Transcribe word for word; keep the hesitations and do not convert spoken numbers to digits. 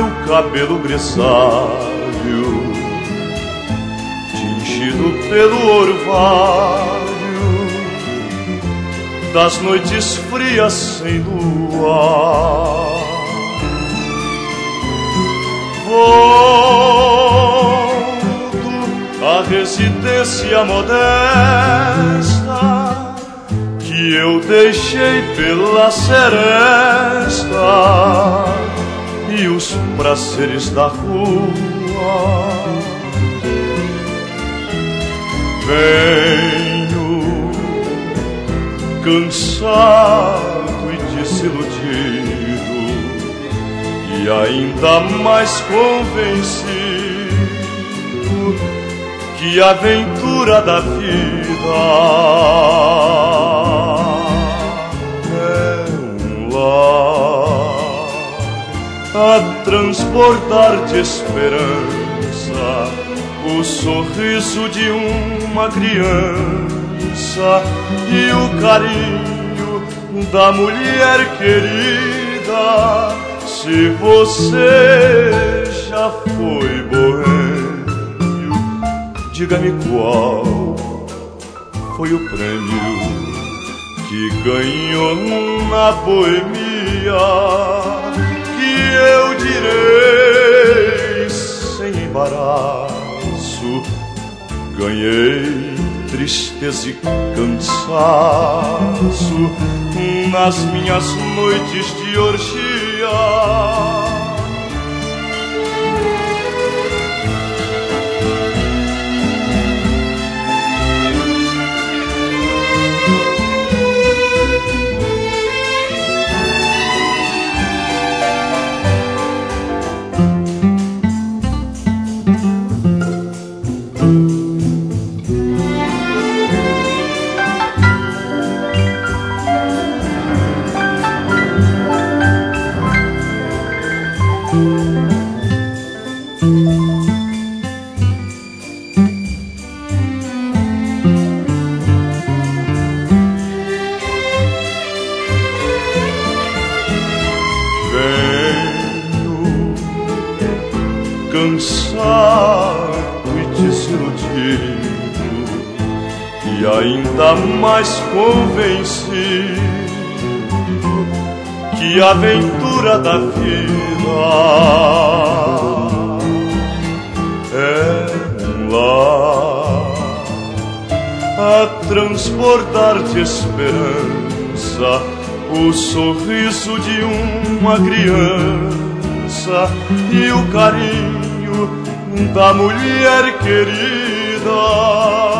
meu cabelo grisalho, tingido pelo orvalho das noites frias sem luar. Volto à residência modesta que eu deixei pela seresta e os prazeres da rua. Venho cansado e desiludido e ainda mais convencido que a aventura da vida é um lar a transbordar de esperança, o sorriso de uma criança e o carinho da mulher querida. Se você já foi boêmio, diga-me qual foi o prêmio que ganhou na boemia, que eu direi sem embaraço: ganhei tristeza e cansaço nas minhas noites de orgia. Cansado e desiludido e ainda mais convencido que a aventura da vida é um lar a transbordar de esperança, o sorriso de uma criança e o carinho da mulher querida.